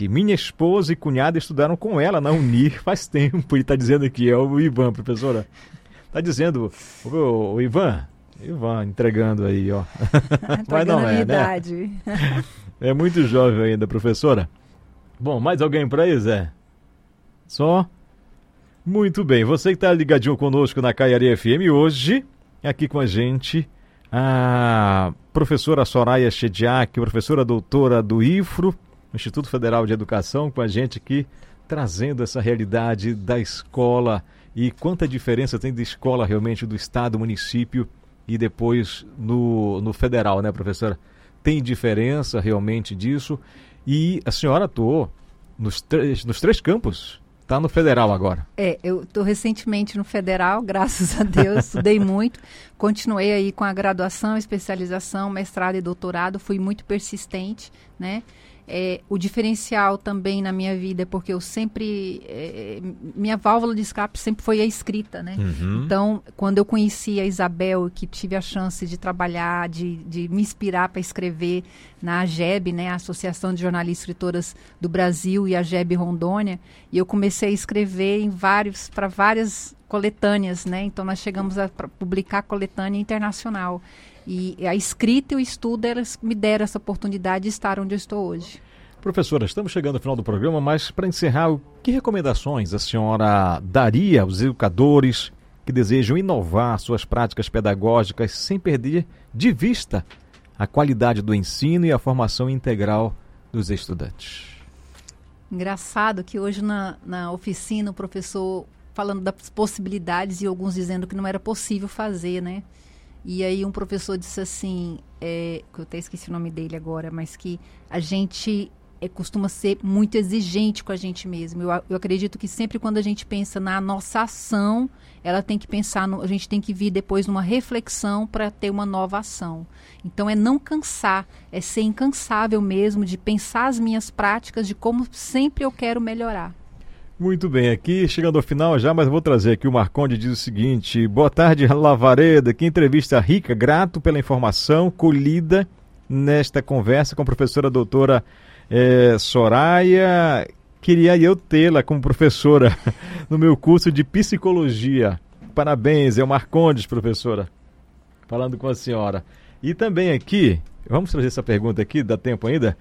E minha esposa e cunhada estudaram com ela na Unir faz tempo. Ele está dizendo aqui, é o Ivan, professora. Está dizendo, o Ivan entregando aí, ó. Mas não é, né? É muito jovem ainda, professora. Bom, mais alguém para aí, Zé? Só? Muito bem, você que está ligadinho conosco na Caiari FM hoje, aqui com a gente, a professora Soraya Chediak, professora doutora do IFRO, Instituto Federal de Educação, com a gente aqui, trazendo essa realidade da escola e quanta diferença tem de escola realmente do estado, município e depois no federal, né, professora? Tem diferença realmente disso e a senhora atuou nos três campos. Está no federal agora. Eu estou recentemente no federal, graças a Deus, estudei muito, continuei aí com a graduação, especialização, mestrado e doutorado, fui muito persistente, né? O diferencial também na minha vida é porque eu sempre, minha válvula de escape sempre foi a escrita, né? Uhum. Então, quando eu conheci a Isabel, que tive a chance de trabalhar, de me inspirar para escrever na AGEB, né? A Associação de Jornalistas e Escritoras do Brasil e a AGEB Rondônia, e eu comecei a escrever para várias coletâneas, né? Então, nós chegamos a publicar coletânea internacional. E a escrita e o estudo, elas me deram essa oportunidade de estar onde eu estou hoje. Professora, estamos chegando ao final do programa, mas para encerrar, que recomendações a senhora daria aos educadores que desejam inovar suas práticas pedagógicas sem perder de vista a qualidade do ensino e a formação integral dos estudantes? Engraçado que hoje na oficina o professor falando das possibilidades e alguns dizendo que não era possível fazer, né? E aí um professor disse assim, que eu até esqueci o nome dele agora, mas que a gente costuma ser muito exigente com a gente mesmo. Eu acredito que sempre quando a gente pensa na nossa ação, ela tem que pensar, a gente tem que vir depois numa reflexão para ter uma nova ação. Então é não cansar, é ser incansável mesmo de pensar as minhas práticas, de como sempre eu quero melhorar. Muito bem, aqui chegando ao final já, mas vou trazer aqui o Marconde, diz o seguinte: boa tarde, Lavareda, que entrevista rica, grato pela informação colhida nesta conversa com a professora doutora Soraya. Queria eu tê-la como professora no meu curso de psicologia. Parabéns, é o Marcondes, professora, falando com a senhora. E também aqui, vamos trazer essa pergunta aqui, dá tempo ainda?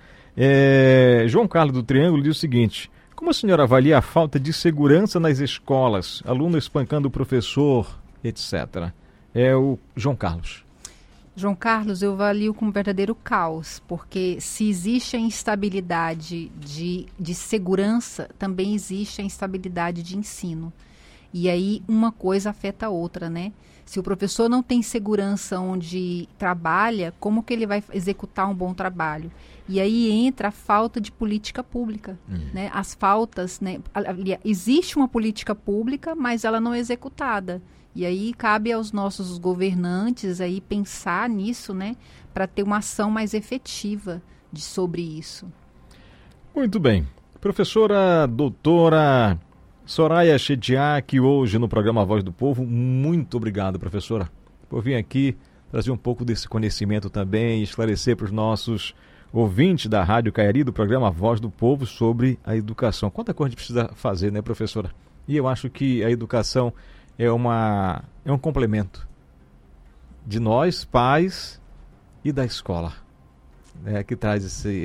João Carlos do Triângulo diz o seguinte: como a senhora avalia a falta de segurança nas escolas, aluno espancando o professor, etc.? É o João Carlos. João Carlos, eu avalio como verdadeiro caos, porque se existe a instabilidade de segurança, também existe a instabilidade de ensino. E aí uma coisa afeta a outra, né? Se o professor não tem segurança onde trabalha, como que ele vai executar um bom trabalho? E aí entra a falta de política pública, né? As faltas, né? Existe uma política pública, mas ela não é executada. E aí cabe aos nossos governantes aí pensar nisso, né? Para ter uma ação mais efetiva sobre isso. Muito bem. Professora doutora Soraya Chediak, hoje no programa Voz do Povo. Muito obrigado, professora, por vir aqui trazer um pouco desse conhecimento também, esclarecer para os nossos ouvintes da Rádio Caiari, do programa Voz do Povo, sobre a educação. Quanta coisa a gente precisa fazer, né, professora? E eu acho que a educação é um complemento de nós, pais, e da escola, né, que traz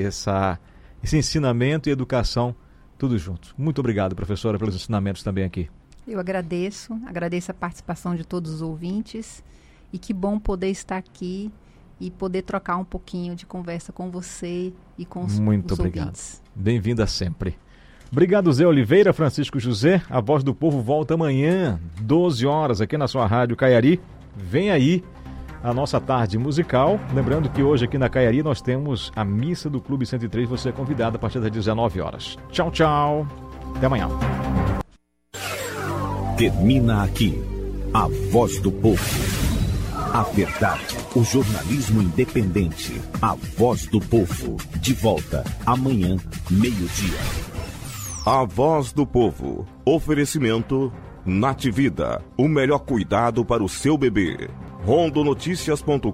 esse ensinamento e educação tudo junto. Muito obrigado, professora, pelos ensinamentos também aqui. Eu agradeço a participação de todos os ouvintes e que bom poder estar aqui e poder trocar um pouquinho de conversa com você e com os Muito obrigado. Ouvintes. Bem-vinda sempre. Obrigado, Zé Oliveira, Francisco José. A Voz do Povo volta amanhã, 12 horas, aqui na sua Rádio Caiari. Vem aí a nossa tarde musical. Lembrando que hoje aqui na Caiari nós temos a missa do Clube 103. Você é convidado a partir das 19 horas. Tchau, tchau. Até amanhã. Termina aqui a Voz do Povo. A verdade, o jornalismo independente. A Voz do Povo. De volta amanhã, meio-dia. A Voz do Povo. Oferecimento Nativida. O melhor cuidado para o seu bebê. rondonoticias.com.br.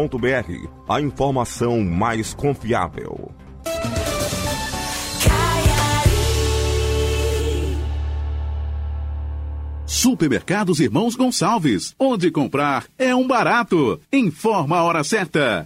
A informação mais confiável. Supermercados Irmãos Gonçalves, onde comprar é um barato. Informa a hora certa.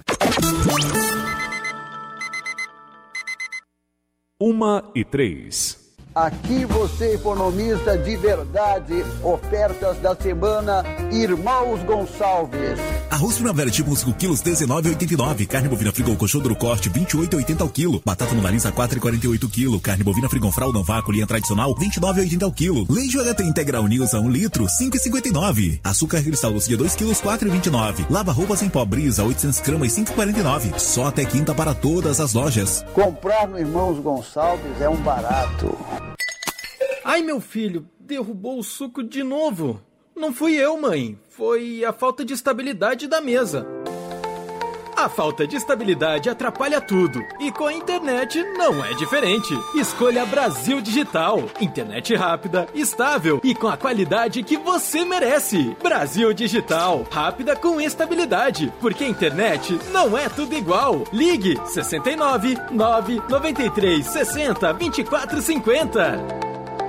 1h03. Aqui você economiza de verdade. Ofertas da semana Irmãos Gonçalves. Arroz Primavera tipo 5 quilos, R$19,89. Carne bovina Frigol Coxodro corte, R$28,80 ao quilo. Batata Monalisa, R$4,48 o quilo. Carne bovina Frigonfral não vácuo, linha tradicional, R$29,80 ao quilo. Leite HT Integral News a 1 litro, R$5,59. Açúcar cristal doce de 2 quilos, R$4,29. Lava roupas em pó Brisa, 800 gramas, R$5,49. Só até quinta para todas as lojas. Comprar no Irmãos Gonçalves é um barato. Ai, meu filho, derrubou o suco de novo. Não fui eu, mãe. Foi a falta de estabilidade da mesa. A falta de estabilidade atrapalha tudo. E com a internet não é diferente. Escolha Brasil Digital. Internet rápida, estável e com a qualidade que você merece. Brasil Digital. Rápida com estabilidade. Porque a internet não é tudo igual. Ligue 69 993 60 24 50.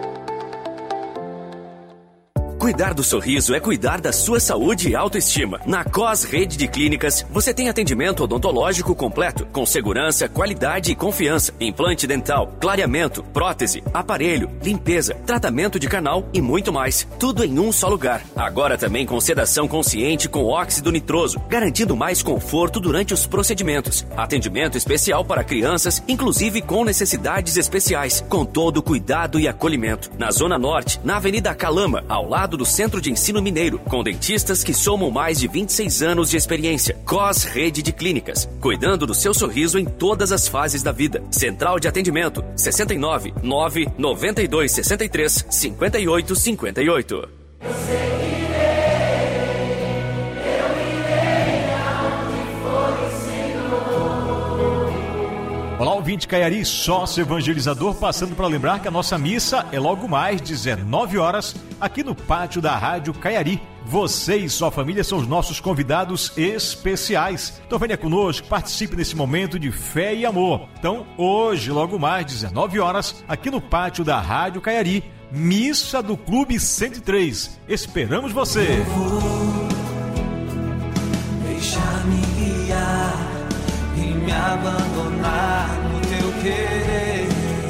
Cuidar do sorriso é cuidar da sua saúde e autoestima. Na COS Rede de Clínicas, você tem atendimento odontológico completo, com segurança, qualidade e confiança. Implante dental, clareamento, prótese, aparelho, limpeza, tratamento de canal e muito mais. Tudo em um só lugar. Agora também com sedação consciente com óxido nitroso, garantindo mais conforto durante os procedimentos. Atendimento especial para crianças, inclusive com necessidades especiais, com todo o cuidado e acolhimento. Na Zona Norte, na Avenida Calama, ao lado do Centro de Ensino Mineiro, com dentistas que somam mais de 26 anos de experiência. COS Rede de Clínicas, cuidando do seu sorriso em todas as fases da vida. Central de atendimento, 69 992 63 58 58. Olá, ouvinte Caiari, sócio evangelizador, passando para lembrar que a nossa missa é logo mais 19 horas aqui no pátio da Rádio Caiari. Você e sua família são os nossos convidados especiais. Então venha conosco, participe nesse momento de fé e amor. Então hoje, logo mais 19 horas, aqui no pátio da Rádio Caiari, missa do Clube 103. Esperamos você! Deixa-me guiar e me abandonar no teu querer.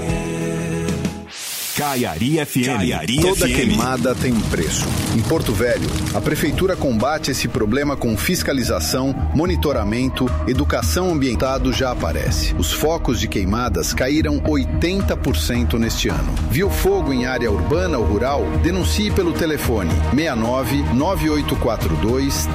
Caiari FM. Toda queimada tem um preço. Em Porto Velho, a Prefeitura combate esse problema com fiscalização, monitoramento, educação ambiental já aparece. Os focos de queimadas caíram 80% neste ano. Viu fogo em área urbana ou rural? Denuncie pelo telefone 69 9842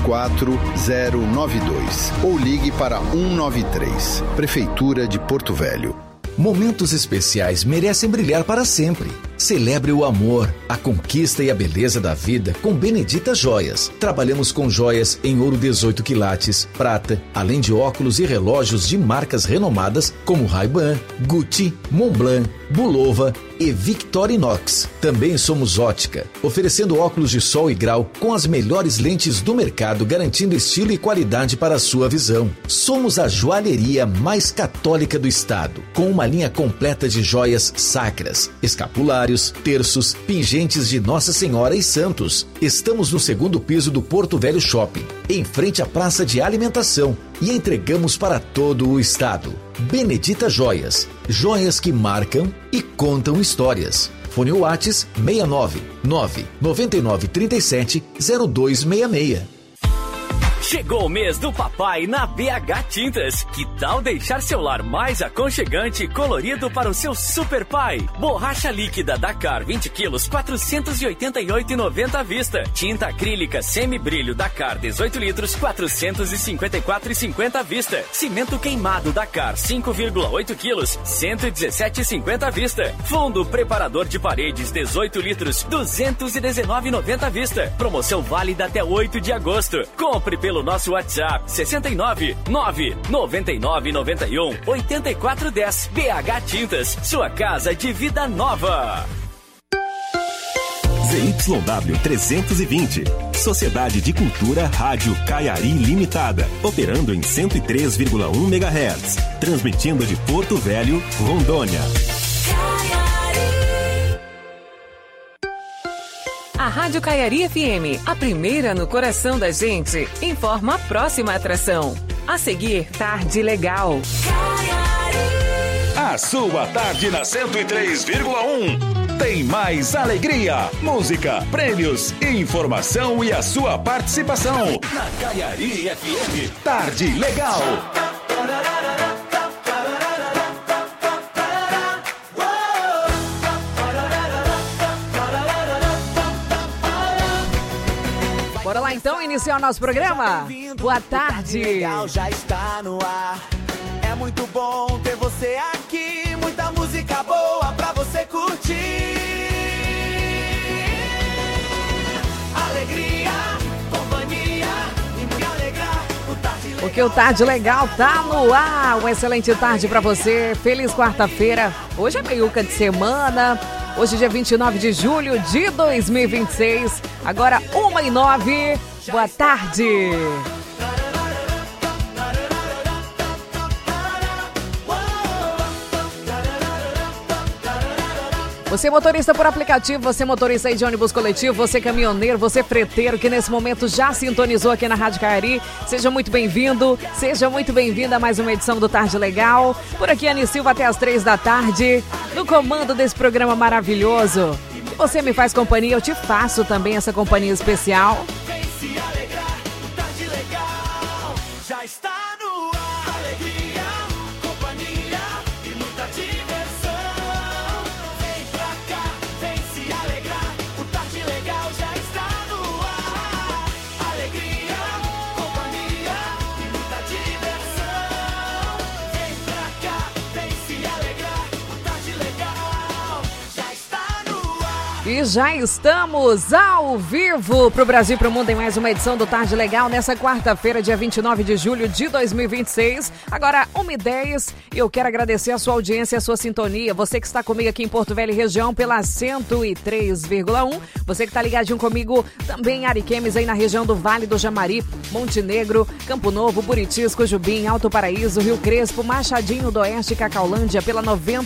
34092 ou ligue para 193. Prefeitura de Porto Velho. Momentos especiais merecem brilhar para sempre. Celebre o amor, a conquista e a beleza da vida com Benedita Joias. Trabalhamos com joias em ouro 18 quilates, prata, além de óculos e relógios de marcas renomadas como Ray-Ban, Gucci, Montblanc, Bulova e Victorinox. Também somos ótica, oferecendo óculos de sol e grau com as melhores lentes do mercado, garantindo estilo e qualidade para a sua visão. Somos a joalheria mais católica do estado, com uma linha completa de joias sacras, escapulários, terços, pingentes de Nossa Senhora e santos. Estamos no 2º piso do Porto Velho Shopping, em frente à praça de alimentação, e entregamos para todo o estado. Benedita Joias, joias que marcam e contam histórias. Fone Whats 69 999 37 0266. Chegou o mês do papai na BH Tintas. Que tal deixar seu lar mais aconchegante e colorido para o seu super pai? Borracha líquida Dakar 20 quilos, R$ 488,90 à vista. Tinta acrílica semi-brilho Dakar 18 litros, R$ 454,50 à vista. Cimento queimado Dakar 5,8 quilos, R$ 117,50 à vista. Fundo preparador de paredes 18 litros, R$ 219,90 à vista. Promoção válida até 8 de agosto. Compre pelo nosso WhatsApp 69 999 91 8410. BH Tintas, sua casa de vida nova. ZYW 320, Sociedade de Cultura Rádio Caiari Limitada, operando em 103,1 MHz, transmitindo de Porto Velho, Rondônia. A Rádio Caiari FM, a primeira no coração da gente, informa a próxima atração. A seguir, Tarde Legal. A sua tarde na 103,1. Tem mais alegria, música, prêmios, informação e a sua participação. Na Caiari FM, Tarde Legal. Bora lá então iniciar o nosso programa. Boa tarde. Legal já está no ar. É muito bom ter você aqui. Muita música boa pra você curtir. Alegria, companhia e me alegrar. Porque o Tarde Legal tá no ar. Uma excelente tarde pra você. Feliz quarta-feira. Hoje é meiuca de semana. Hoje, dia 29 de julho de 2026. Agora, 1h09. Boa tarde. Você motorista por aplicativo, você motorista aí de ônibus coletivo, você caminhoneiro, você freteiro que nesse momento já sintonizou aqui na Rádio Caiari, seja muito bem-vindo, seja muito bem-vinda a mais uma edição do Tarde Legal. Por aqui, Anny Silva até as 3 da tarde, no comando desse programa maravilhoso. Se você me faz companhia, eu te faço também essa companhia especial. Vem se alegrar, o Tarde Legal já está no ar. Alegria, companhia e muita diversão. Vem pra cá, vem se alegrar, o Tarde Legal já está no ar. Alegria, companhia e muita diversão. Vem pra cá, vem se alegrar, o Tarde Legal já está no ar. E já estamos ao vivo para o Brasil e para o mundo em mais uma edição do Tarde Legal nessa quarta-feira, dia 29 de julho de 2026. Agora, 1h10, e eu quero agradecer a sua audiência e a sua sintonia. Você que está comigo aqui em Porto Velho e região pela 103,1. Você que está ligadinho comigo também em Ariquemes, aí na região do Vale do Jamari, Montenegro, Campo Novo, Buritis, Cujubim, Alto Paraíso, Rio Crespo, Machadinho do Oeste e Cacaulândia pela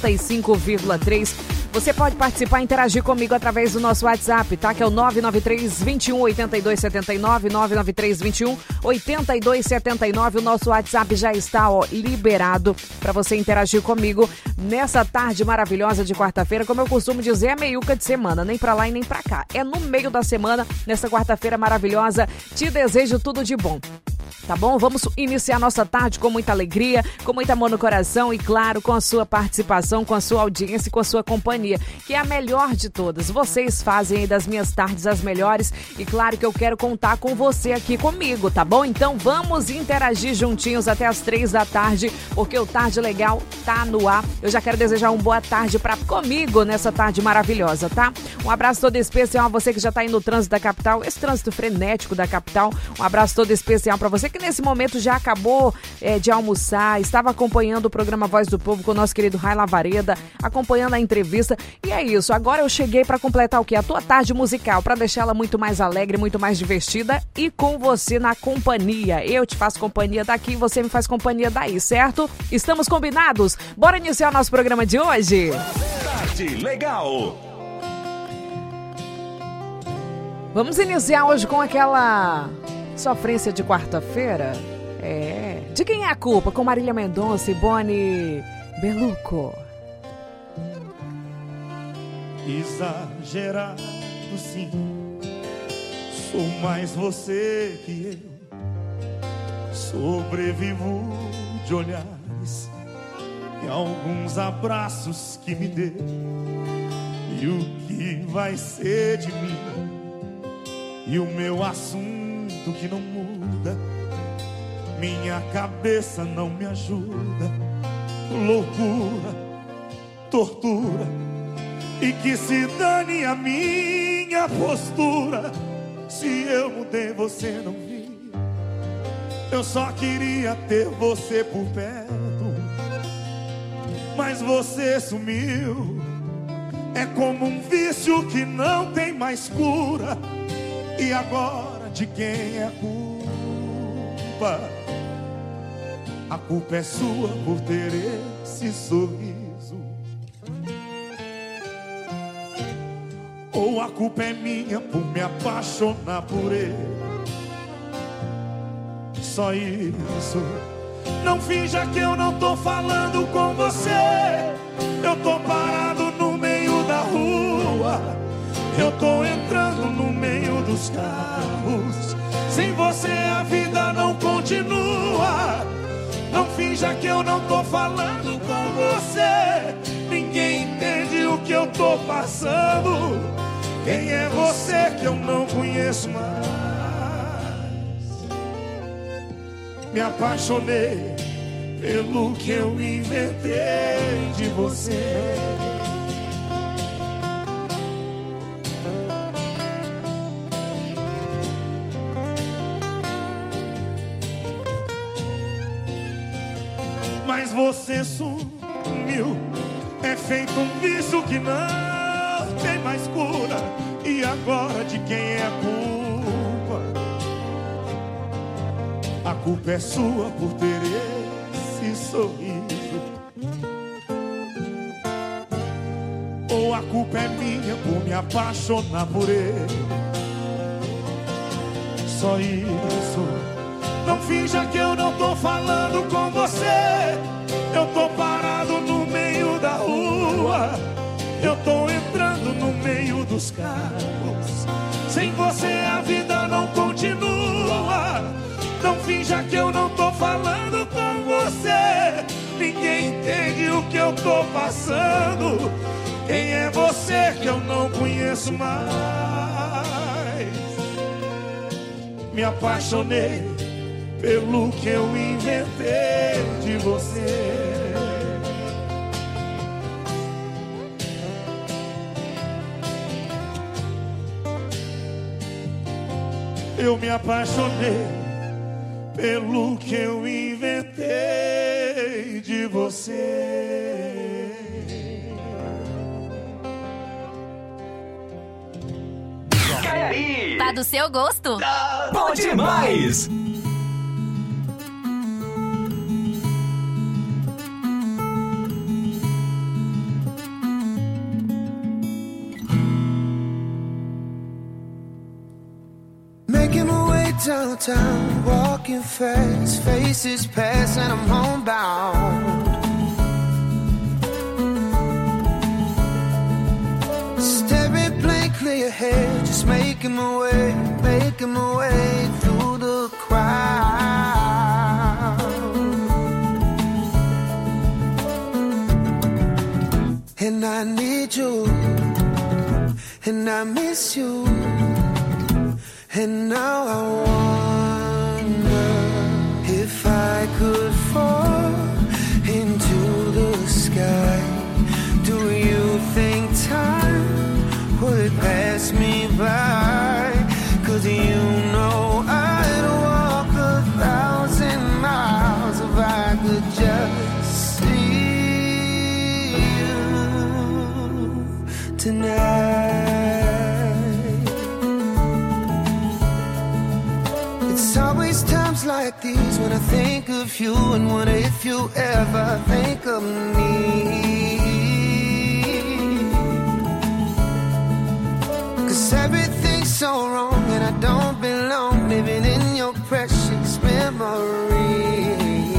95,3. Você pode participar e interagir comigo através do nosso WhatsApp, tá? Que é o 993 21 82 79, 993 21 82 79. O nosso WhatsApp já está, ó, liberado para você interagir comigo nessa tarde maravilhosa de quarta-feira. Como eu costumo dizer, é meiuca de semana, nem para lá e nem para cá. É no meio da semana, nessa quarta-feira maravilhosa. Te desejo tudo de bom. Tá bom? Vamos iniciar nossa tarde com muita alegria, com muito amor no coração e, claro, com a sua participação, com a sua audiência e com a sua companhia, que é a melhor de todas. Vocês fazem aí das minhas tardes as melhores e, claro, que eu quero contar com você aqui comigo, tá bom? Então vamos interagir juntinhos até as 3 da tarde, porque o Tarde Legal tá no ar. Eu já quero desejar uma boa tarde comigo nessa tarde maravilhosa, tá? Um abraço todo especial a você que já tá aí no trânsito da capital, esse trânsito frenético da capital. Um abraço todo especial para você que nesse momento já acabou de almoçar, estava acompanhando o programa Voz do Povo com o nosso querido Rai Lavareda, acompanhando a entrevista. E é isso, agora eu cheguei para completar o quê? A tua tarde musical, para deixar ela muito mais alegre, muito mais divertida e com você na companhia. Eu te faço companhia daqui e você me faz companhia daí, certo? Estamos combinados? Bora iniciar o nosso programa de hoje? Tarde Legal. Vamos iniciar hoje com aquela sofrência de quarta-feira. De quem é a culpa? Com Marília Mendonça e Boni Belucco. Exagerado sim, sou mais você que eu. Sobrevivo de olhares e alguns abraços que me deu. E o que vai ser de mim? E o meu assunto que não muda, minha cabeça não me ajuda. Loucura, tortura, e que se dane a minha postura. Se eu mudei, você não viu. Eu só queria ter você por perto, mas você sumiu. É como um vício que não tem mais cura. E agora de quem é a culpa? A culpa é sua por ter esse sorriso. Ou a culpa é minha por me apaixonar por ele? Só isso. Não finja que eu não tô falando com você. Eu tô parado no meio da rua. Eu tô entrando no meio dos carros. Sem você a vida não continua. Não finja que eu não tô falando com você. Ninguém entende o que eu tô passando. Quem é você que eu não conheço mais? Me apaixonei pelo que eu inventei de você. Mas você sumiu. É feito um vício que não tem mais cura. E agora de quem é a culpa? A culpa é sua por ter esse sorriso. Ou a culpa é minha por me apaixonar por ele? Só isso. Não finja que eu não tô falando com você. Eu tô parado no meio da rua. Eu tô entrando no meio dos carros. Sem você a vida não continua. Não finja que eu não tô falando com você. Ninguém entende o que eu tô passando. Quem é você que eu não conheço mais? Me apaixonei pelo que eu inventei de você. Eu me apaixonei pelo que eu inventei de você. Caiari! Tá do seu gosto? Bom demais! Making my way downtown, walking fast, faces pass and I'm homebound. Staring blankly ahead, just making my way through the crowd. And I need you, and I miss you. And now I wonder if I could fall into the sky. Do you think time would pass me by? 'Cause you know I'd walk 1,000 miles if I could just see you tonight. It's always times like these when I think of you, and wonder if you ever think of me. 'Cause everything's so wrong and I don't belong living in your precious memories.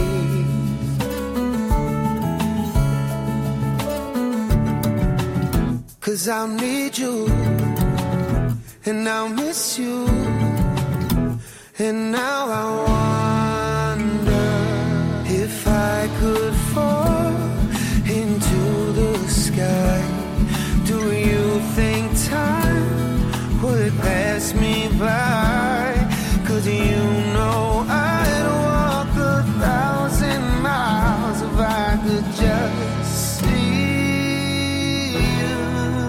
'Cause I'll need you and I'll miss you. And now I wonder if I could fall into the sky. Do you think time would pass me by? 'Cause you know I'd walk 1,000 miles if I could just see you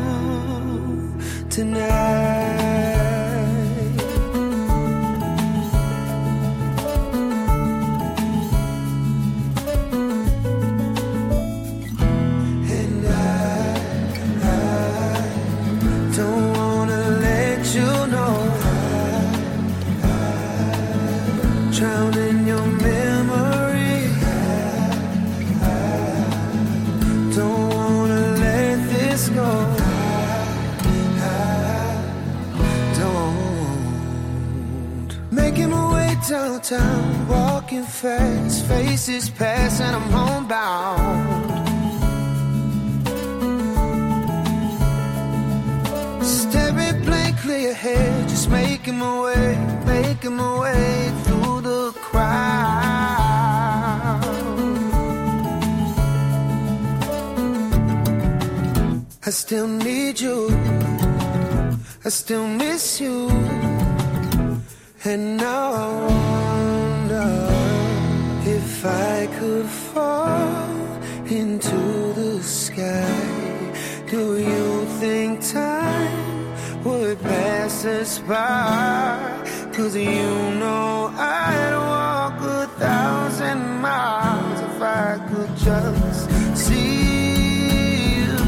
tonight. Drown in your memory. Don't wanna let this go. town, walking fast, faces pass and I'm homebound. Staring blankly ahead, just making my way through the crowd. I still need you, I still miss you, and now I wonder if I could fall into the sky. Do you think time would pass us by? 'Cause you know I'd walk 1,000 miles if I could just see you.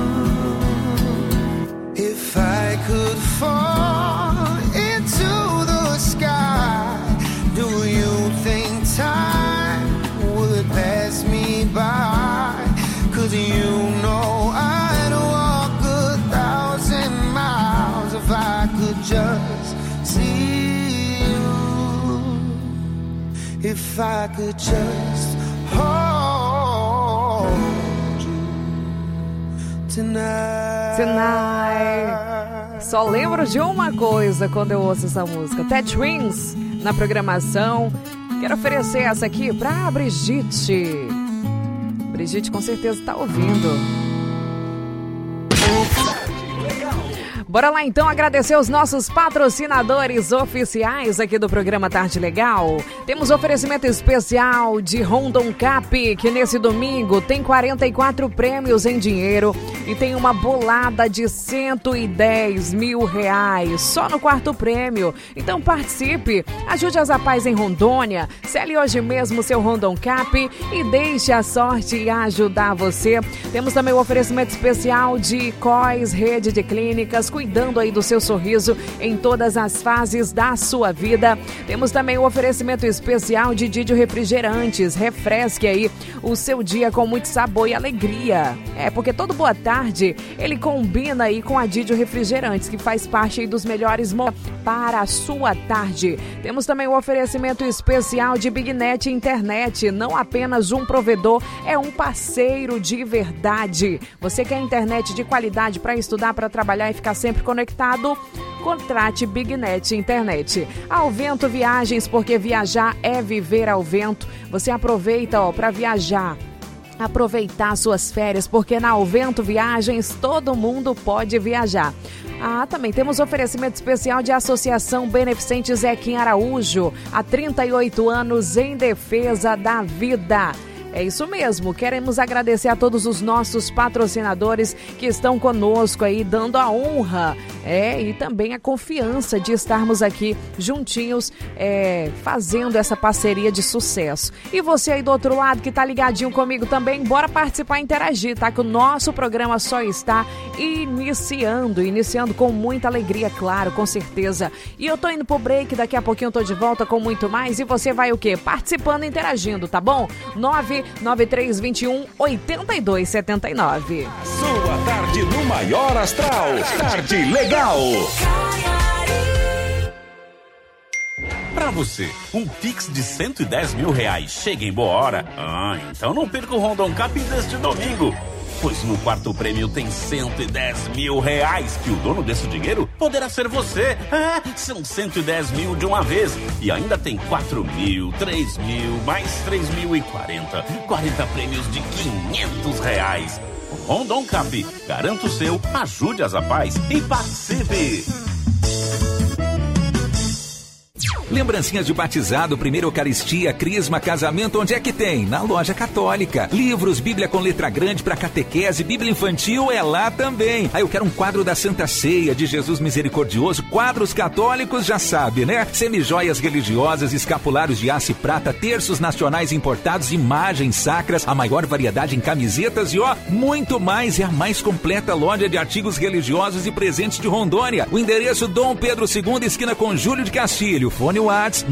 If I could fall into the sky, do you think time would pass me by? 'Cause you know I'd walk 1,000 miles if I could just see you. If I could just hold you tonight. Só lembro de uma coisa quando eu ouço essa música. Ted Twins na programação. Quero oferecer essa aqui pra Brigitte. Brigitte com certeza tá ouvindo. Bora lá então agradecer os nossos patrocinadores oficiais aqui do programa Tarde Legal. Temos oferecimento especial de Rondon Cap, que nesse domingo tem 44 prêmios em dinheiro e tem uma bolada de R$110 mil só no quarto prêmio. Então participe, ajude as Apais em Rondônia, cele hoje mesmo seu Rondon Cap e deixe a sorte ajudar você. Temos também o oferecimento especial de COIS, rede de clínicas, cuidando aí do seu sorriso em todas as fases da sua vida. Temos também o oferecimento especial de Didio Refrigerantes. Refresque aí o seu dia com muito sabor e alegria. Porque todo boa tarde, ele combina aí com a Didio Refrigerantes, que faz parte aí dos melhores para a sua tarde. Temos também o oferecimento especial de BigNet Internet. Não apenas um provedor, é um parceiro de verdade. Você quer internet de qualidade para estudar, para trabalhar e ficar sempre conectado? Contrate BigNet Internet. Ao Vento Viagens, porque viajar é viver ao vento. Você aproveita para viajar, aproveitar suas férias, porque na Alvento Viagens todo mundo pode viajar. Também temos oferecimento especial de Associação Beneficente Zequim Araújo, há 38 anos em defesa da vida. É isso mesmo, queremos agradecer a todos os nossos patrocinadores que estão conosco aí, dando a honra e também a confiança de estarmos aqui juntinhos, fazendo essa parceria de sucesso. E você aí do outro lado que tá ligadinho comigo também, bora participar e interagir, tá? Que o nosso programa só está iniciando com muita alegria, claro, com certeza. E eu tô indo pro break, daqui a pouquinho eu tô de volta com muito mais e você vai o quê? Participando e interagindo, tá bom? 99321-8279. Sua tarde no maior astral. Tarde Legal. Pra você, um Pix de R$110 mil chega em boa hora? Então não perca o Rondon Cap deste domingo. Pois no quarto prêmio tem R$110 mil, que o dono desse dinheiro poderá ser você. São R$110 mil de uma vez. E ainda tem 4 mil, 3 mil, mais 3 mil e 40. 40 prêmios de R$500. Rondon Cap, garanta o seu, ajude as Apais e participe. Lembrancinhas de batizado, primeira Eucaristia, crisma, casamento, onde é que tem? Na Loja Católica. Livros, Bíblia com letra grande para catequese, Bíblia infantil é lá também. Eu quero um quadro da Santa Ceia, de Jesus Misericordioso, quadros católicos, já sabe, né? Semijoias religiosas, escapulários de aço e prata, terços nacionais importados, imagens sacras, a maior variedade em camisetas e muito mais. É a mais completa loja de artigos religiosos e presentes de Rondônia. O endereço Dom Pedro II, esquina com Júlio de Castilho. Fone WhatsApp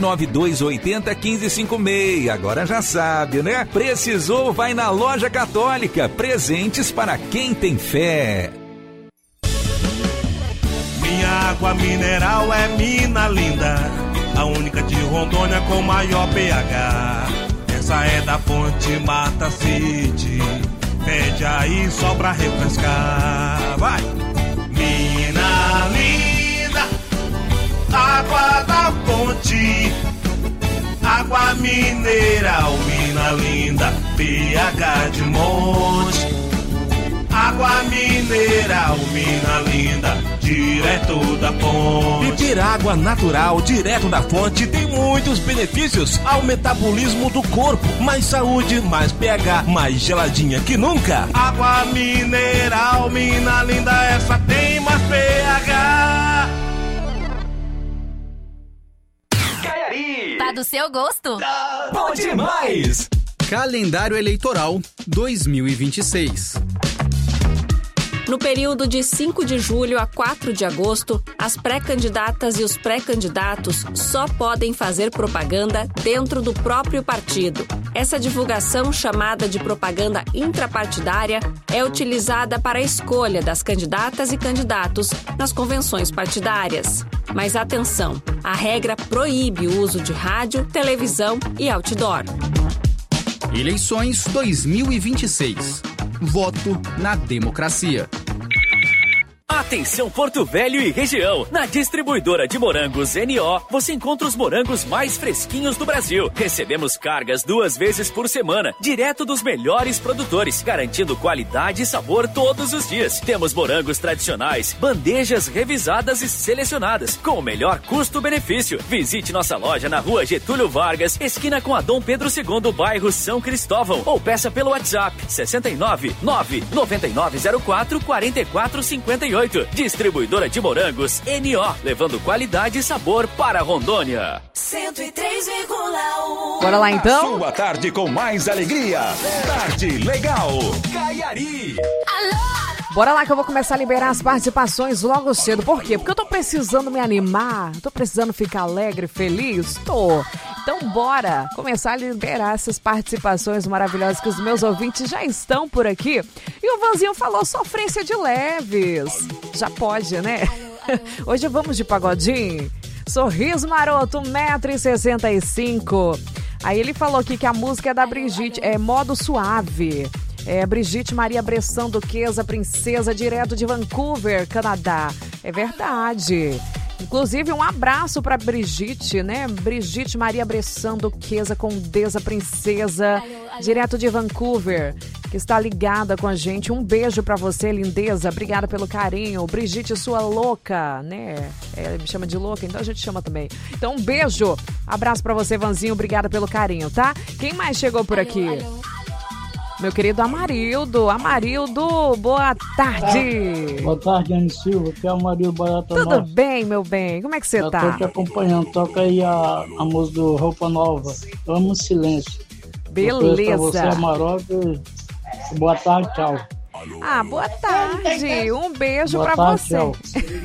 992801556. Agora já sabe, né? Precisou, vai na Loja Católica. Presentes para quem tem fé. Minha água mineral é mina linda, a única de Rondônia com maior pH. Essa é da fonte Mata City, pede aí só pra refrescar. Vai! Mina linda, água da fonte, água mineral, mina linda, pH de monte. Água mineral, mina linda, direto da fonte. Beber água natural, direto da fonte, tem muitos benefícios ao metabolismo do corpo. Mais saúde, mais pH, mais geladinha que nunca. Água mineral, mina linda, essa tem mais pH. Caiari. Tá do seu gosto? Bom demais! Calendário Eleitoral 2026. No período de 5 de julho a 4 de agosto, as pré-candidatas e os pré-candidatos só podem fazer propaganda dentro do próprio partido. Essa divulgação, chamada de propaganda intrapartidária, é utilizada para a escolha das candidatas e candidatos nas convenções partidárias. Mas atenção, a regra proíbe o uso de rádio, televisão e outdoor. Eleições 2026. Voto na democracia. Atenção Porto Velho e região! Na distribuidora de morangos NO, você encontra os morangos mais fresquinhos do Brasil. Recebemos cargas 2 vezes por semana, direto dos melhores produtores, garantindo qualidade e sabor todos os dias. Temos morangos tradicionais, bandejas revisadas e selecionadas, com o melhor custo-benefício. Visite nossa loja na rua Getúlio Vargas, esquina com a Dom Pedro II, bairro São Cristóvão, ou peça pelo WhatsApp 69 99904 4458. Distribuidora de morangos NO, levando qualidade e sabor para Rondônia. 103,1. Bora lá então? Sua tarde com mais alegria. Tarde Legal. Caiari. Bora lá que eu vou começar a liberar as participações logo cedo. Por quê? Porque eu tô precisando me animar, tô precisando ficar alegre, feliz. Tô. Então bora começar a liberar essas participações maravilhosas que os meus ouvintes já estão por aqui. E o Vanzinho falou sofrência de leves. Já pode, né? Hoje vamos de pagodinho. Sorriso maroto, 1,65 m. Aí ele falou aqui que a música é da Brigitte, é modo suave. É Brigitte Maria Bressan Duquesa, princesa, direto de Vancouver, Canadá. É verdade. Inclusive, um abraço para Brigitte, né? Brigitte Maria Bressan Duquesa, condesa, princesa, direto de Vancouver, que está ligada com a gente. Um beijo para você, lindeza. Obrigada pelo carinho. Brigitte, sua louca, né? Ela me chama de louca, então a gente chama também. Então, um beijo. Abraço para você, Vanzinho. Obrigada pelo carinho, tá? Quem mais chegou por aqui? Meu querido Amarildo. Amarildo, boa tarde. Boa tarde, Anne Silva. Aqui é o Amarildo Barata Tudo Nossa. bem, meu bem? Como é que você tá? Eu tô te acompanhando. Toca aí a música do Roupa Nova. Amo o silêncio. Beleza. Pra você, Amaroca. Boa tarde, tchau. Ah, boa tarde. Um beijo Boa pra tarde, você. tchau.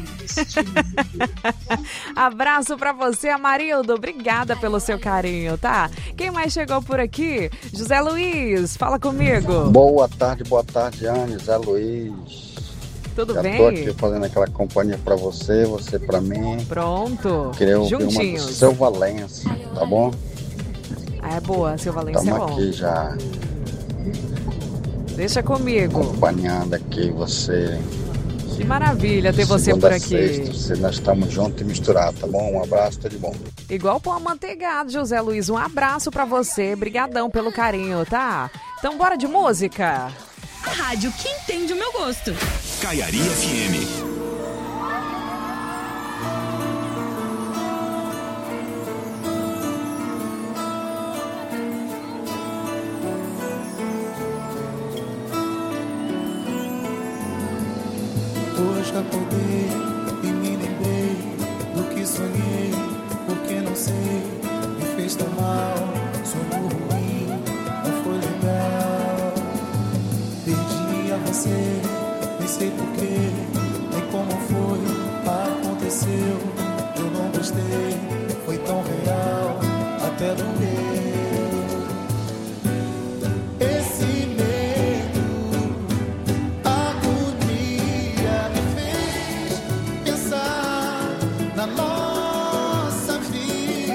Abraço pra você, Amarildo. Obrigada pelo seu carinho, tá? Quem mais chegou por aqui? José Luiz, fala comigo. Boa tarde, Anne, José Luiz. Tudo Já bem? tô aqui fazendo aquela companhia pra você pra mim. Pronto. Queria ouvir uma do Juntinhos. Seu Valença, tá bom? Ah, é boa, seu Valência é Estamos bom. aqui já Deixa comigo. acompanhando aqui você. Que maravilha ter você Segunda por a aqui. sexta, nós estamos juntos e misturados, tá bom? Um abraço, tudo de bom. Igual pão amanteigado, José Luiz. Um abraço pra você. Brigadão pelo carinho, tá? Então bora de música. A rádio que entende o meu gosto. Caiari FM. Hoje acordei e me lembrei do que sonhei, porque não sei, me fez tão mal, sonho ruim, não foi legal. Perdi a você, nem sei porquê, nem como foi, aconteceu, eu não gostei, foi tão real, até doeu. Esse medo, agonia me fez pensar na nossa vida.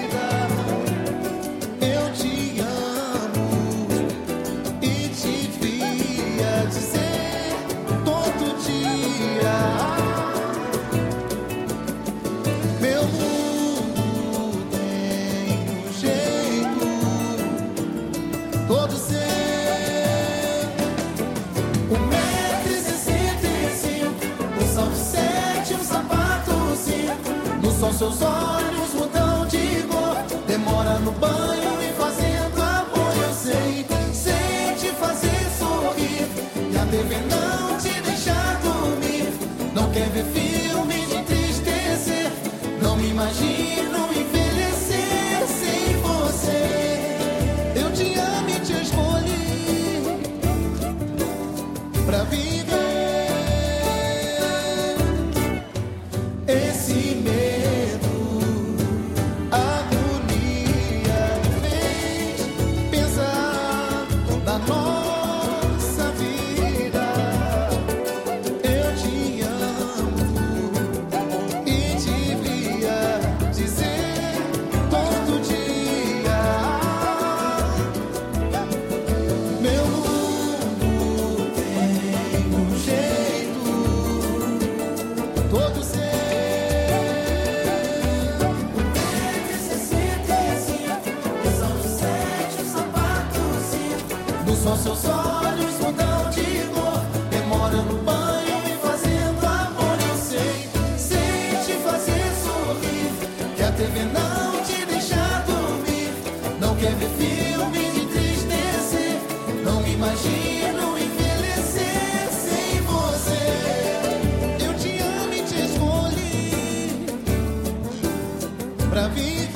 sol seus olhos mudam de cor. Demora no banho e fazendo amor. Eu sei te fazer sorrir. E a TV não te deixa dormir. Não quer ver filme de entristecer. Não me imagino envelhecer sem você. Eu te amo e te escolhi pra viver. Esse medo, agonia fez pensar na nossa vida. Eu te amo e devia dizer todo dia. Meu mundo tem um jeito todo seu. Seus olhos mudam de cor. Demora no banho e fazendo amor. Eu sei te fazer sorrir. Que a TV não te deixa dormir. Não quer ver filme de entristecer. Não me imagino envelhecer sem você. Eu te amo e te escolhi pra viver.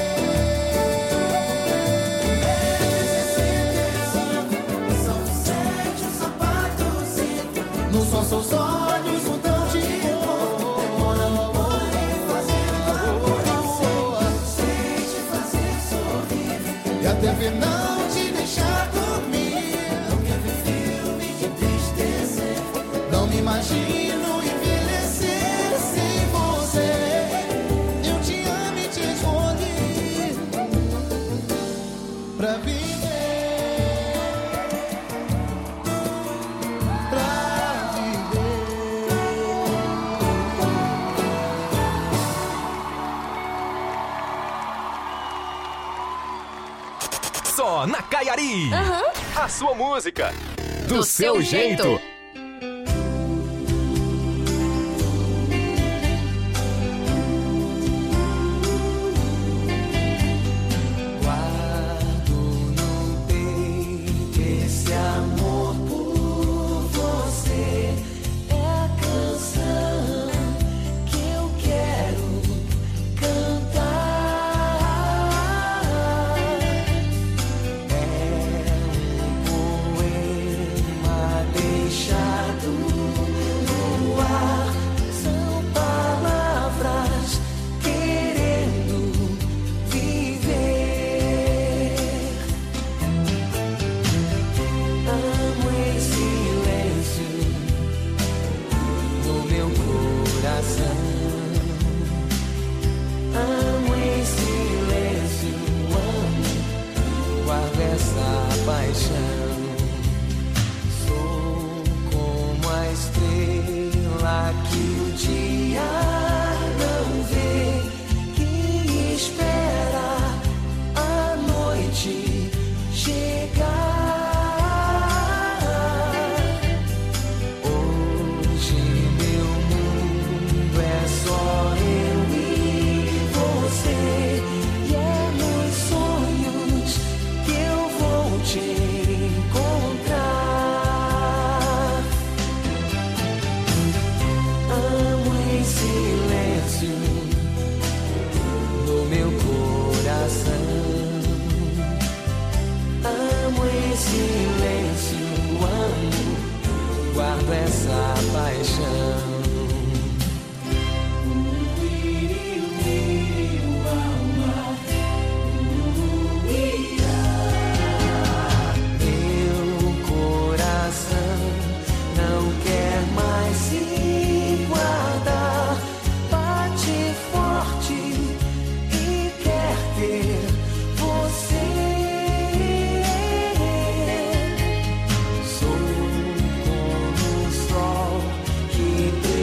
Só seus olhos mudam de cor. Demora no banho e fazendo amor. Eu sei te fazer sorrir. E a TV não te deixa dormir. Não quer ver filme de entristecer. Não me imagino envelhecer sem você. Eu te amo e te escolhi pra viver. Só na Caiari. A sua música. Do seu jeito. Guardo no peito esse amor por você. É a canção que eu quero cantar. Deixado no ar, são palavras querendo viver. Amo em silêncio no meu coração. Amo em silêncio, amo, guardo essa paixão. A estrela que o dia não vê, que espera a noite chegar. Hoje meu mundo é só eu e você, e é nos sonhos que eu vou te encontrar. Silêncio no meu coração. Amo em silêncio, amo, guardo essa paixão. Meu coração não quer mais se guardar. Bate forte e quer ter você. Sou como o sol que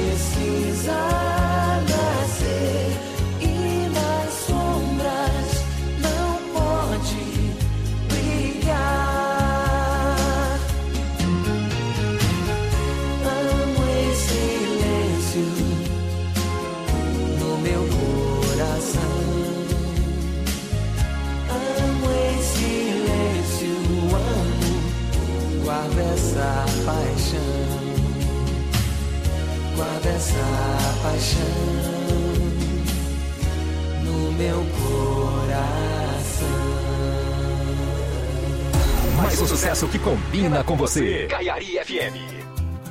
chama dessa paixão no meu coração. Mais um sucesso que combina com você. Caiari FM.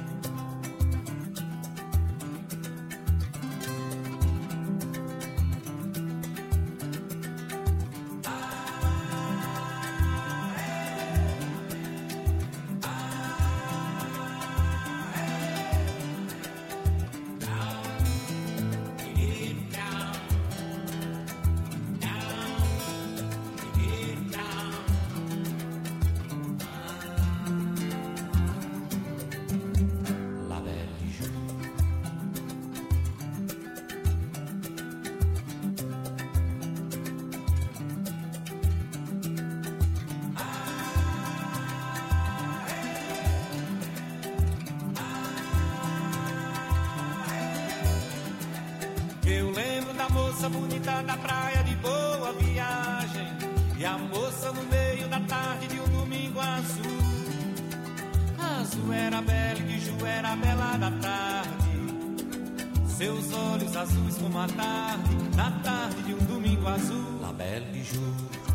Eu lembro da moça bonita da praia de Boa Viagem, e a moça no meio da tarde de um domingo azul. Azul era bela e de Ju era bela da tarde, seus olhos azuis como a tarde, na tarde de um domingo azul. La Belle de Ju.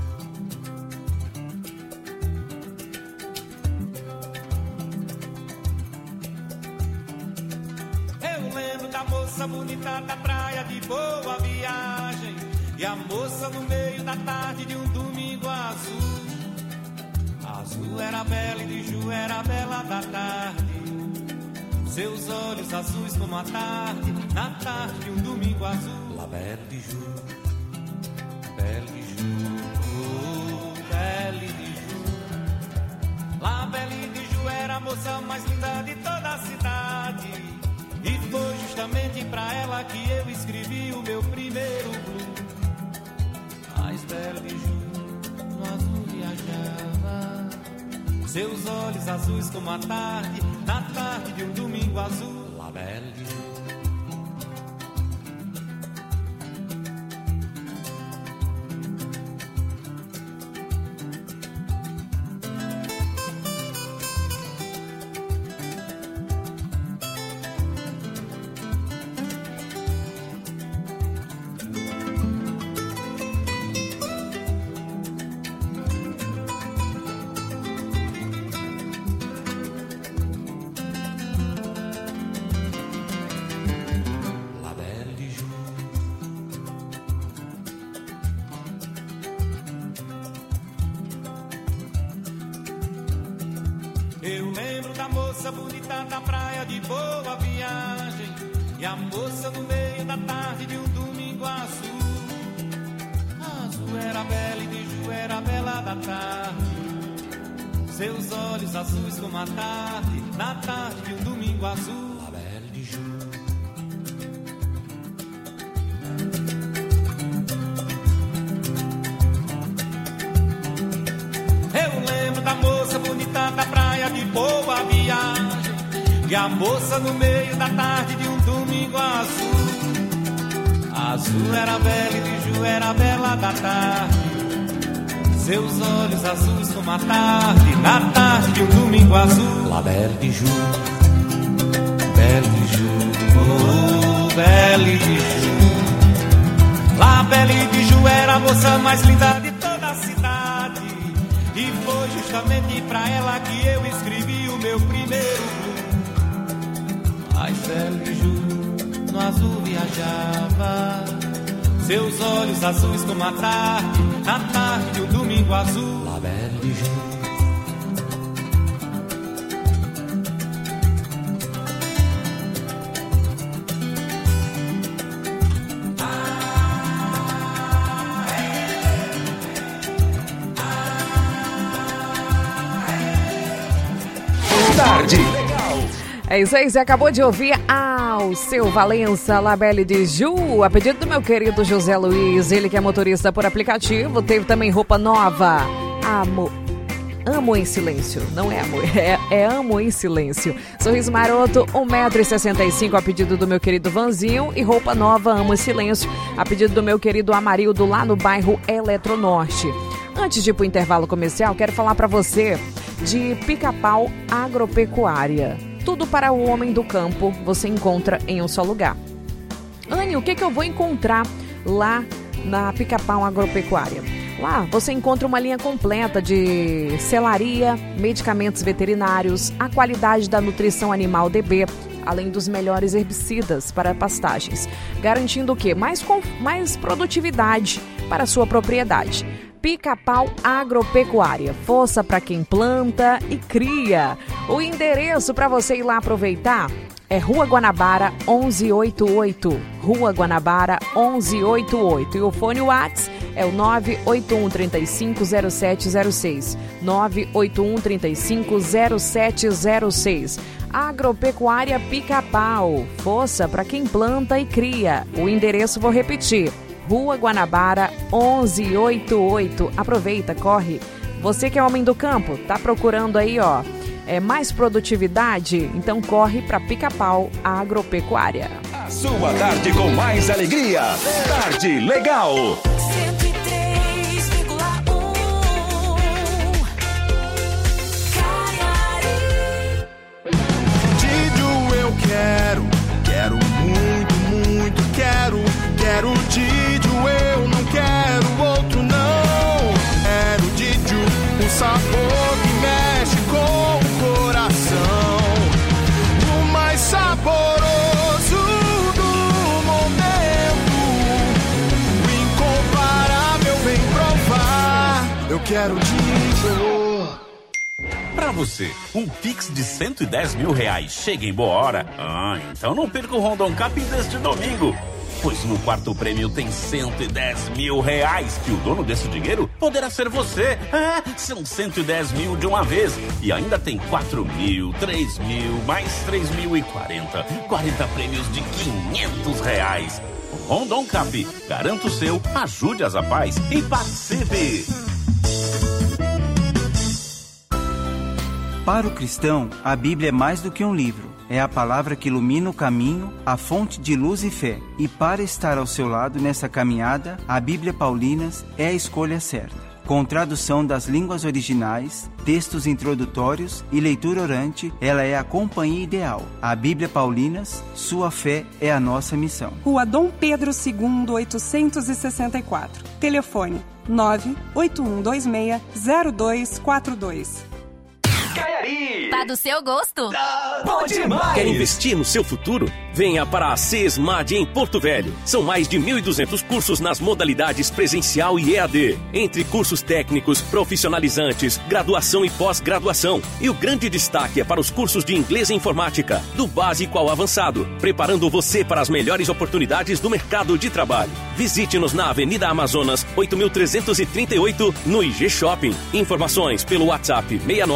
Eu lembro da moça bonita da praia de Boa Viagem, e a moça no meio da tarde de um domingo azul. Azul era bela e de Ju era bela da tarde, seus olhos azuis como a tarde, na tarde de um domingo azul. La Belle de Ju, Belle de Ju, oh, Belle de Ju. La Belle de Ju era a moça mais linda de toda a cidade, e foi justamente pra ela que eu escrevi o meu primeiro blues. Mais bela de Ju, no azul viajava, seus olhos azuis como a tarde, na tarde de um domingo azul. La Belle de Ju. Eu lembro da moça bonita da praia de Boa Viagem, e a moça no meio da tarde de um domingo azul. Azul era bela e de Ju era bela da tarde, seus olhos azuis como a tarde, na tarde de um domingo azul. La Belle de Ju. Eu lembro da moça bonita da praia de Boa Viagem, e a moça no meio da tarde de um domingo azul. Azul era bela e de Ju era bela da tarde, seus olhos azuis como a tarde, na tarde de um domingo azul. La Belle de Ju, Belle de Ju, oh, Belle de Ju. La Belle de Ju era a moça mais linda de toda a cidade, e foi justamente pra ela que eu escrevi o meu primeiro blues. Mais Belle de Ju, no azul viajava, seus olhos azuis como a tarde, na tarde de um domingo azul. La Belle de Ju. Tarde Legal. É isso aí, você acabou de ouvir Alceu Valença, La Belle de Ju, a pedido do meu querido José Luiz, ele que é motorista por aplicativo. Teve também Roupa Nova, Amo em Silêncio, não é amor, é Amo em Silêncio. Sorriso Maroto, 1,65 m a pedido do meu querido Vanzinho, e Roupa Nova, Amo em Silêncio, a pedido do meu querido Amarildo, lá no bairro Eletronorte. Antes de ir pro intervalo comercial, quero falar para você de Pica-Pau Agropecuária. Tudo para o homem do campo você encontra em um só lugar. Anne, o que eu vou encontrar lá na Pica-Pau Agropecuária? Lá você encontra uma linha completa de selaria, medicamentos veterinários, a qualidade da nutrição animal DB, além dos melhores herbicidas para pastagens, garantindo o quê? Mais produtividade para a sua propriedade. Pica-Pau Agropecuária, força para quem planta e cria. O endereço para você ir lá aproveitar é Rua Guanabara 1188, Rua Guanabara 1188, e o fone WhatsApp é o 981350706, 981350706. Agropecuária Pica-Pau, força para quem planta e cria. O endereço vou repetir, Rua Guanabara 1188. Aproveita, corre. Você que é homem do campo, tá procurando aí, ó, mais produtividade? Então corre para Pica-Pau Agropecuária. A sua tarde com mais alegria. Tarde Legal. 103,1. Didio eu quero muito, muito quero Didio, eu não quero outro não. Quero Didio, um sabor que mexe com o coração, o mais saboroso do momento, o incomparável, vem provar. Eu quero Didio. Pra você, um Pix de R$110 mil chega em boa hora? Então não perca o Rondon Cap deste domingo. Pois no quarto prêmio tem R$110 mil, que o dono desse dinheiro poderá ser você. São R$110 mil de uma vez. E ainda tem 4 mil, 3 mil, mais 3 mil e 40. 40 prêmios de R$500. Rondon Cap, garanta o seu, ajude as APAES e participe. Para o cristão, a Bíblia é mais do que um livro. É a palavra que ilumina o caminho, a fonte de luz e fé. E para estar ao seu lado nessa caminhada, a Bíblia Paulinas é a escolha certa. Com tradução das línguas originais, textos introdutórios e leitura orante, ela é a companhia ideal. A Bíblia Paulinas, sua fé é a nossa missão. Rua Dom Pedro II, 864. Telefone 981260242. Caiari. Tá do seu gosto? Bom demais! Quer investir no seu futuro? Venha para a CESMAD em Porto Velho. São mais de 1.200 cursos nas modalidades presencial e EAD. Entre cursos técnicos, profissionalizantes, graduação e pós-graduação. E o grande destaque é para os cursos de inglês e informática, do básico ao avançado, preparando você para as melhores oportunidades do mercado de trabalho. Visite-nos na Avenida Amazonas, 8.338, no IG Shopping. Informações pelo WhatsApp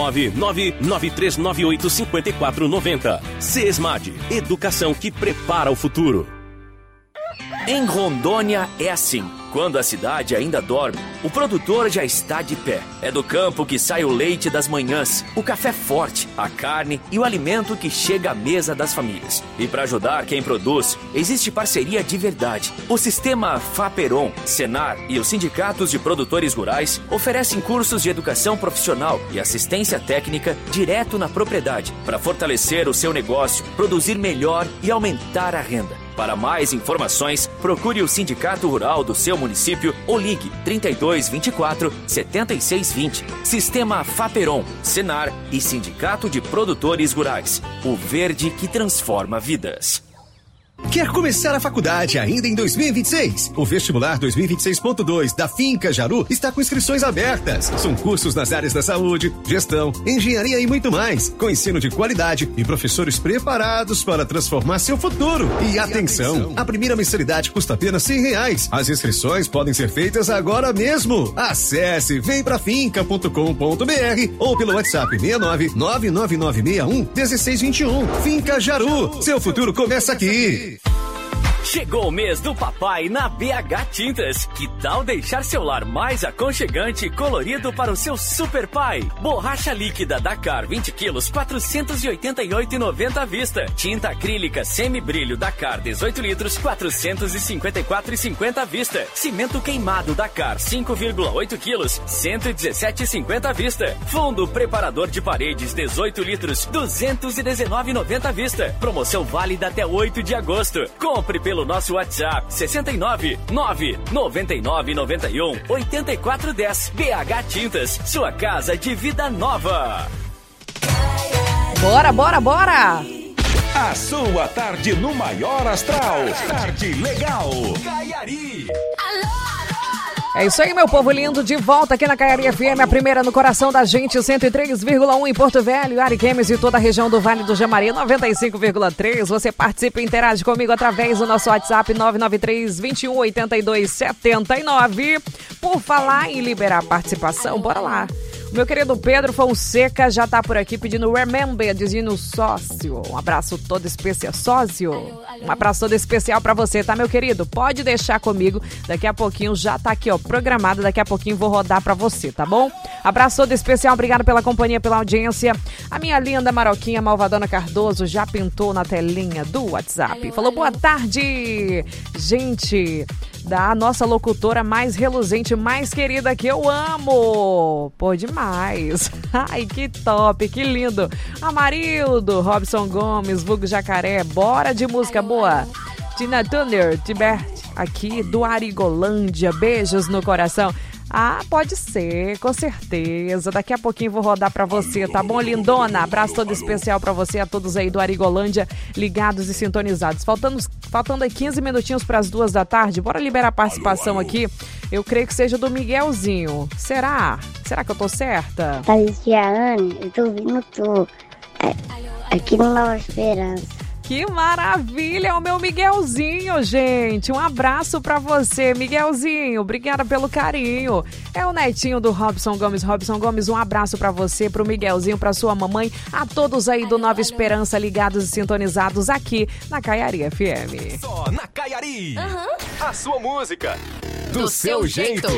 69993985490. CESMAD, educação que prepara o futuro. Em Rondônia é assim. Quando a cidade ainda dorme, o produtor já está de pé. É do campo que sai o leite das manhãs, o café forte, a carne e o alimento que chega à mesa das famílias. E para ajudar quem produz, existe parceria de verdade. O sistema Faperon, Senar e os sindicatos de produtores rurais oferecem cursos de educação profissional e assistência técnica direto na propriedade, para fortalecer o seu negócio, produzir melhor e aumentar a renda. Para mais informações, procure o Sindicato Rural do seu município ou ligue 3224 7620. Sistema Faperon, Senar e Sindicato de Produtores Rurais. O verde que transforma vidas. Quer começar a faculdade ainda em 2026? O Vestibular 2026.2 da Finca Jaru está com inscrições abertas. São cursos nas áreas da saúde, gestão, engenharia e muito mais, com ensino de qualidade e professores preparados para transformar seu futuro. E atenção, a primeira mensalidade custa apenas R$100. As inscrições podem ser feitas agora mesmo. Acesse vemprafinca.com.br ou pelo WhatsApp 69 99961 1621. Finca Jaru, seu futuro começa aqui. Chegou o mês do papai na BH Tintas. Que tal deixar seu lar mais aconchegante e colorido para o seu super pai? Borracha líquida Dakar 20 quilos, R$ 488,90 à vista. Tinta acrílica semi-brilho Dakar 18 litros, R$ 454,50 à vista. Cimento queimado Dakar 5,8 quilos, R$ 117,50 à vista. Fundo preparador de paredes 18 litros, R$ 219,90 à vista. Promoção válida até 8 de agosto. Compre pelo nosso WhatsApp 69 999 91 8410. BH Tintas, sua casa de vida nova. Bora, bora, bora! A sua tarde no maior astral. Tarde legal. Caiari. É isso aí, meu povo lindo, de volta aqui na Caiari FM, a primeira no coração da gente, 103,1 em Porto Velho, Ariquemes e toda a região do Vale do Jamari, 95,3. Você participa e interage comigo através do nosso WhatsApp 993 21 82 79. Por falar em liberar participação, bora lá. O meu querido Pedro Fonseca já tá por aqui pedindo remember, dizendo sócio. Um abraço todo especial, sócio. Um abraço todo especial pra você, tá, meu querido? Pode deixar comigo, daqui a pouquinho já tá aqui, ó, programado, daqui a pouquinho vou rodar pra você, tá bom? Abraço todo especial, obrigado pela companhia, pela audiência. A minha linda Maroquinha Malvadona Cardoso já pintou na telinha do WhatsApp. Falou, boa tarde, gente, da nossa locutora mais reluzente, mais querida que eu amo. Pô, demais. Ai, que top, que lindo. Amarildo, Robson Gomes, vulgo Jacaré, bora de música boa. Tina Turner, Tibert, aqui do Arigolândia, beijos no coração. Ah, pode ser, com certeza. Daqui a pouquinho vou rodar pra você, tá bom, lindona? Abraço todo especial pra você, a todos aí do Arigolândia, ligados e sintonizados. Faltando aí 15 minutinhos pras 2 da tarde, bora liberar a participação aqui. Eu creio que seja do Miguelzinho. Será? Será que eu tô certa? Thaliciane, eu tô ouvindo tu. Aqui no Nova Esperança. Que maravilha, o meu Miguelzinho, gente. Um abraço pra você, Miguelzinho. Obrigada pelo carinho. É o netinho do Robson Gomes. Robson Gomes, um abraço pra você, pro Miguelzinho, pra sua mamãe, a todos aí do Nova Esperança ligados e sintonizados aqui na Caiari FM. Só na Caiari. A sua música. Do seu jeito.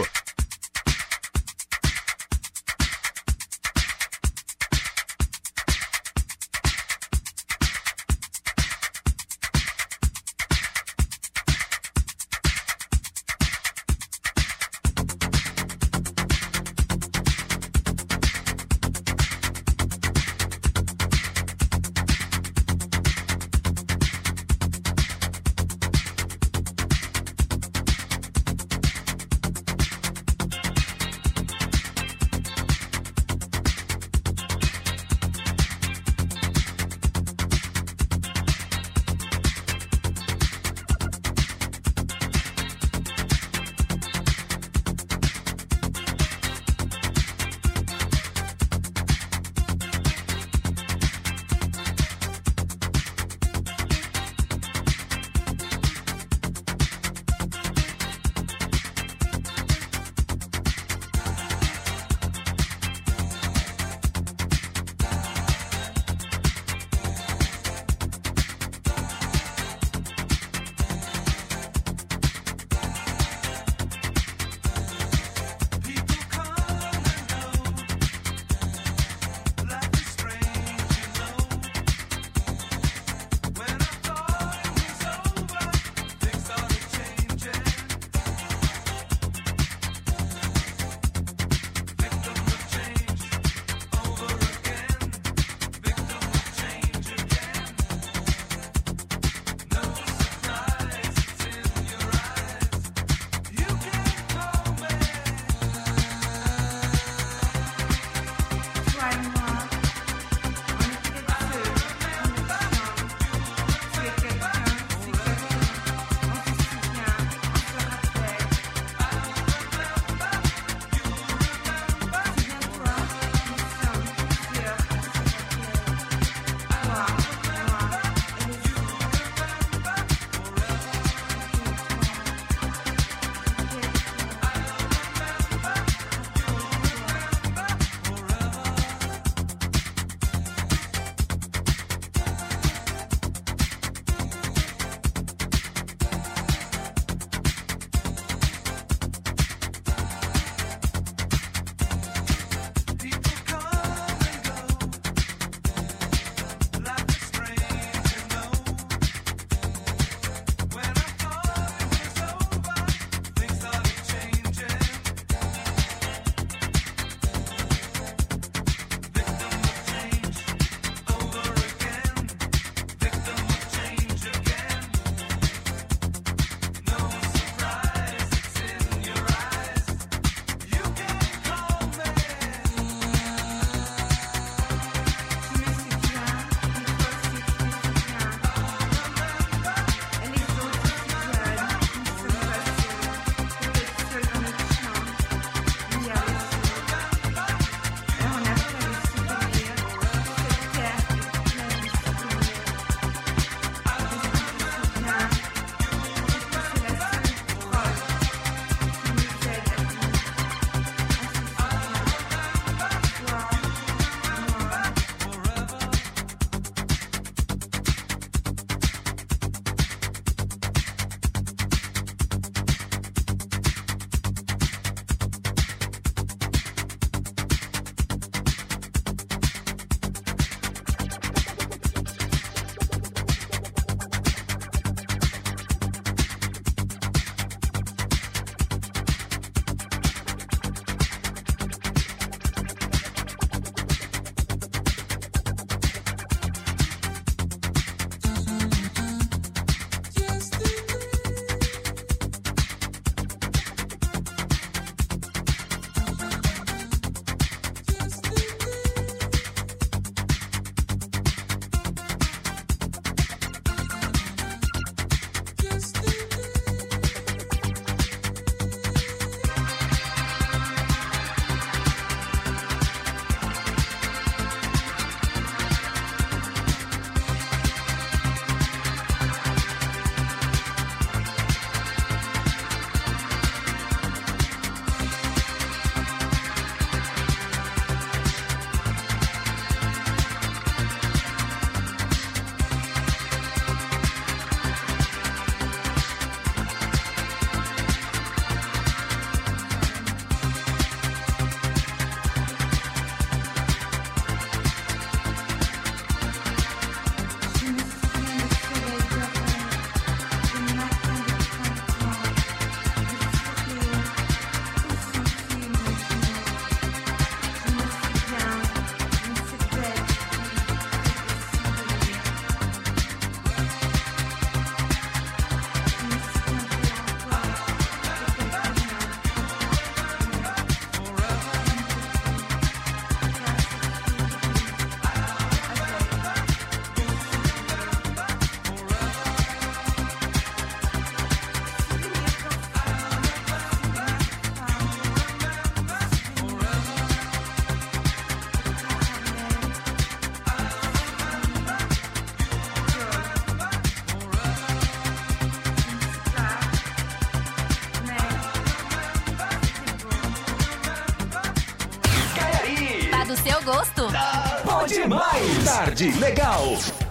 gosto. Bom demais. Tarde legal.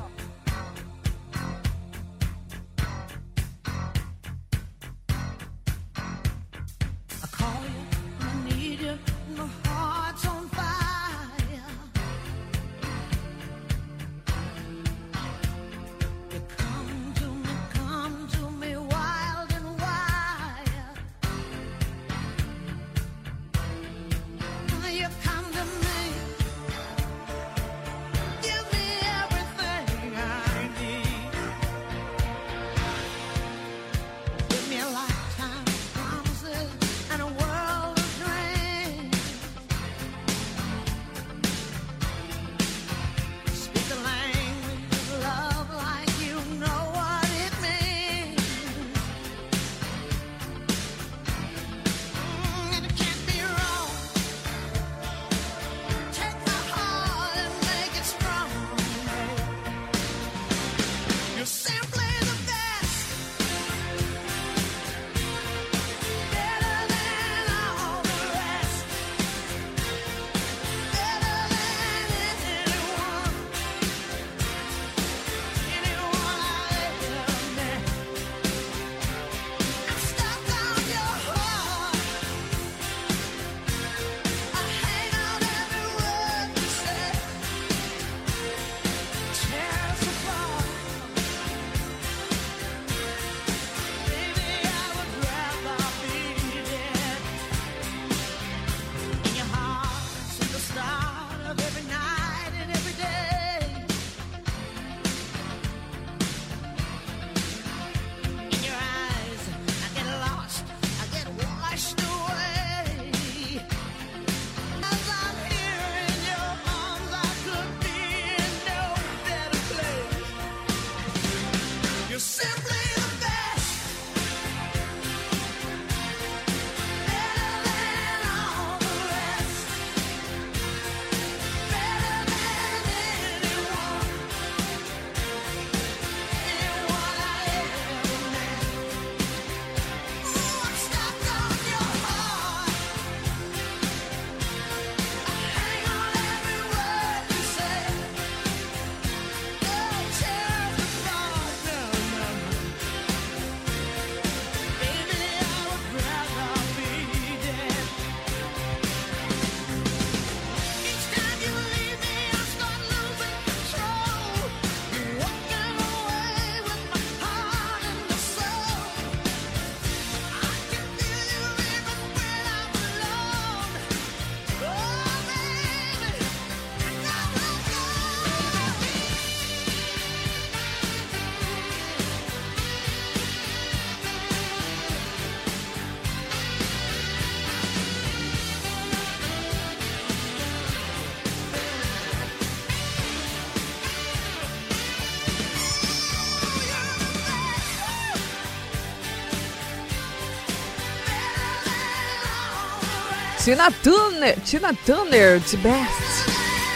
Tina Turner, The Best.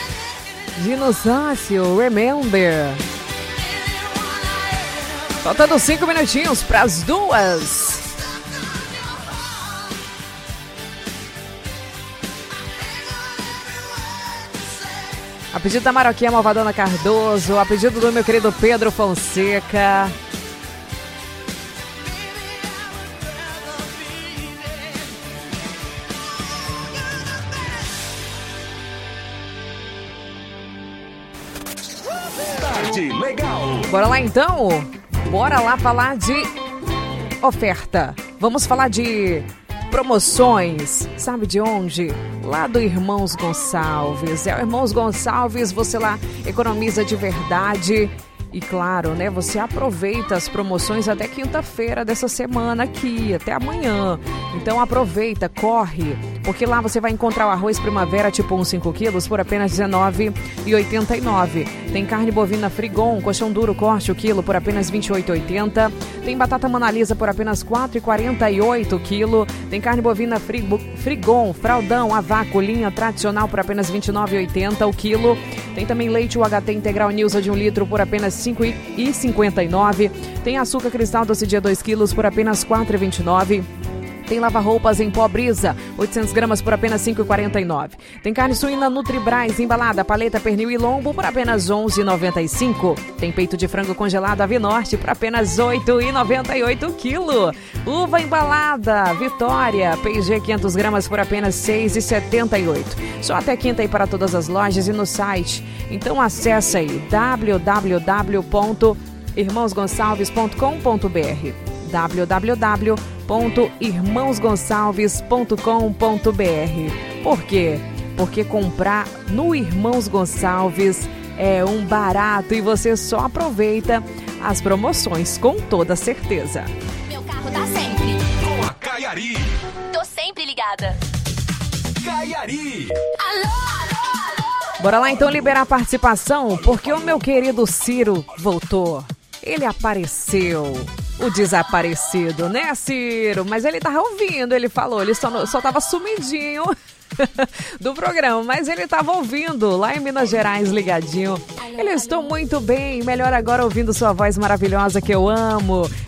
Dinossácio, Remember. Faltando 5 minutinhos para as 2. A pedido da Maroquinha Malvadona Cardoso, a pedido do meu querido Pedro Fonseca. Tarde legal. Bora lá então? Bora lá falar de oferta. Vamos falar de promoções. Sabe de onde? Lá do Irmãos Gonçalves. É o Irmãos Gonçalves, você lá economiza de verdade. E claro, né, você aproveita as promoções até quinta-feira dessa semana aqui, até amanhã. Então aproveita, corre, porque lá você vai encontrar o arroz primavera tipo 1 5 quilos por apenas R$19,89. Tem carne bovina Frigon, colchão duro corte o quilo por apenas R$28,80. Tem batata Monalisa por apenas R$4,48 o quilo. Tem carne bovina Frigon, fraldão, a vácuo, linha tradicional por apenas R$29,80 o quilo. Tem também leite UHT integral Nilza de 1 litro por apenas R$5,59. Tem açúcar cristal doce dia 2 quilos por apenas R$4,29. Tem lava-roupas em pó Brisa, 800 gramas por apenas R$ 5,49. Tem carne suína Nutribrais embalada, paleta, pernil e lombo por apenas R$ 11,95. Tem peito de frango congelado Ave Norte por apenas R$ 8,98 quilo. Uva embalada Vitória, P&G 500 gramas por apenas R$ 6,78. Só até quinta aí para todas as lojas e no site. Então acessa aí www.irmãosgonçalves.com.br www.irmãosgonçalves.com.br. Por quê? Porque comprar no Irmãos Gonçalves é um barato e você só aproveita as promoções com toda certeza. Meu carro tá sempre Com a Caiari. Tô sempre ligada. Caiari. Alô. Bora lá então liberar a participação, porque o meu querido Ciro voltou. Ele apareceu. O desaparecido, né, Ciro? Mas ele tava ouvindo, ele falou, ele só tava sumidinho do programa, mas ele tava ouvindo lá em Minas Gerais, ligadinho. Ele estou muito bem, melhor agora ouvindo sua voz maravilhosa que eu amo.